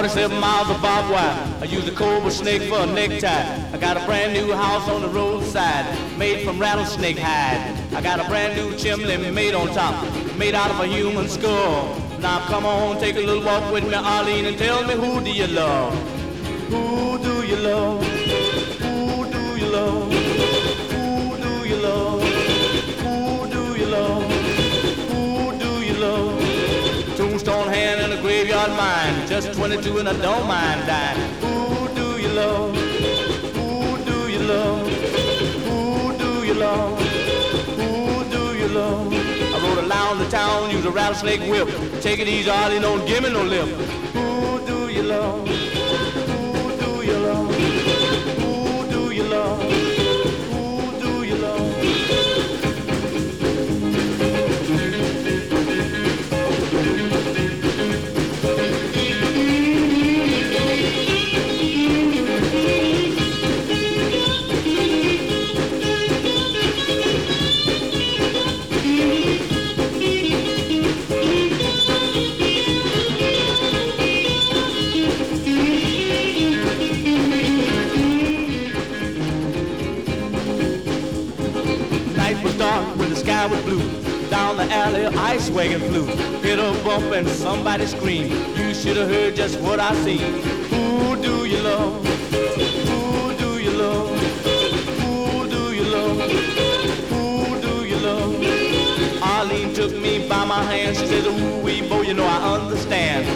47 miles of barbed wire. I use a cobra snake for a necktie. I got a brand new house on the roadside, made from rattlesnake hide. I got a brand new chimney made on top, made out of a human skull. Now come on, take a little walk with me, Arlene, and tell me, who do you love? Who do you love? Who do you love? Who do you love? Who do you love? Who do you love? Tombstone hand and a graveyard mind, just 22 and I don't mind dying. Who do you love? Who do you love? Who do you love? Who do you love? I rode around the town, use a rattlesnake whip. Take it easy, Arlie, don't give me no lip. Who do you love? Who do you love? Who do you love? Who do you love? When the sky was blue, down the alley ice wagon flew, hit a bump and somebody screamed. You should have heard just what I seen. Who do you love? Who do you love? Who do you love? Who do you love? Arlene took me by my hand. She says, ooh, wee, bo, you know I understand.